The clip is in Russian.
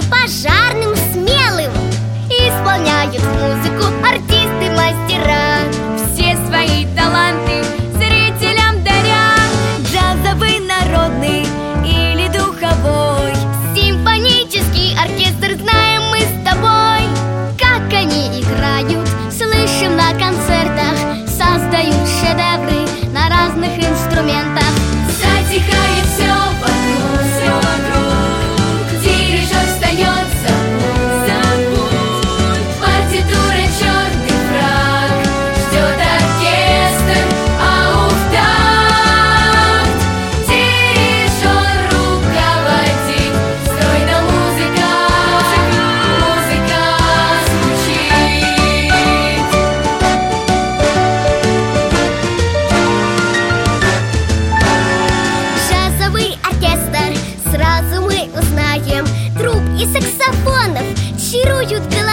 пожарным, смелым. Исполняют музыку артисты-мастера, все свои таланты зрителям даря. Джазовый, народный или духовой, симфонический оркестр знаем мы с тобой. Как они играют, слышим на концертах, создают шедевры на разных инструментах. затихает все вокруг, все вокруг. Дирижер встает за пульт, партитура черный фраг, ждет оркестр, а в такт дирижер руководит. Стройно музыка звучит. Джазовый оркестр, сразу мы узнаем. Труб и саксофонов чаруют